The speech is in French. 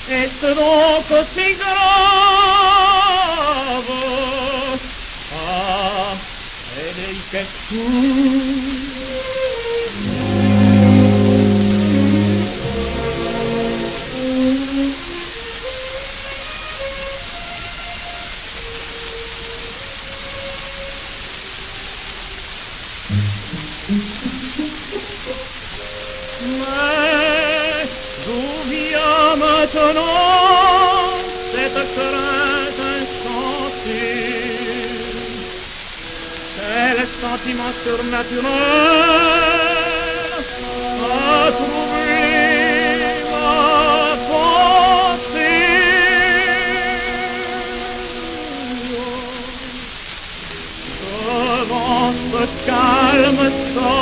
Est-ce donc si grave? Ah, ed è che tu mais d'où vient maintenant cette crainte insensible? Quel sentiment surnaturel a troublé ma pensée? Devant ce calme